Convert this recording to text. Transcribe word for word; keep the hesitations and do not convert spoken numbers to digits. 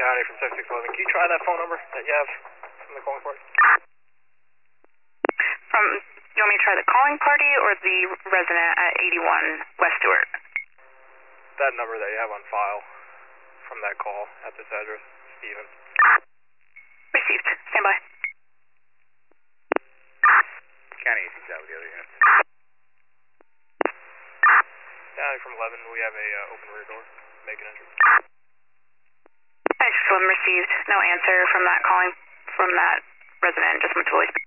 County from seven six eleven. Can you try that phone number that you have from the calling party? From, you want me to try the calling party or the resident at eighty-one West Stewart? That number that you have on file from that call at this address, Steven. Received. Stand by. County eighteen out with the other units. County from eleven, we have a uh, open rear door. Make an entry. I just received no answer from that calling, from that resident, just went to voice.